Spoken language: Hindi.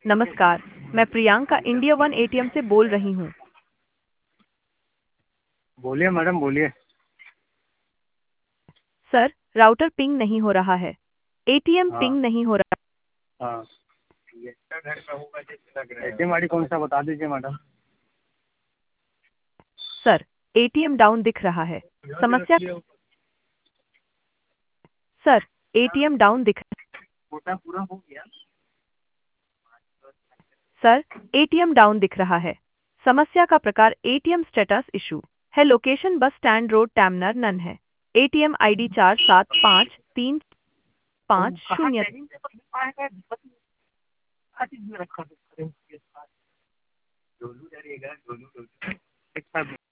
नमस्कार, मैं प्रियंका इंडिया वन एटीएम से बोल रही हूँ। बोलिए मैडम बोलिए। सर, राउटर पिंग नहीं हो रहा है। एटीएम हाँ पिंग नहीं हो रहा। हाँ। एटीएम आई डी कौन सा बता दीजिए मैडम। सर, एटीएम डाउन दिख रहा है। समस्या सर, एटीएम डाउन दिख कोटा पूरा हो गया। सर, एटीएम डाउन दिख रहा है। समस्या का प्रकार एटीएम स्टेटस इशू है। लोकेशन बस स्टैंड रोड टैमनर नन है। ATM ID 475350। डोलू डरेगा डोलू डोलू।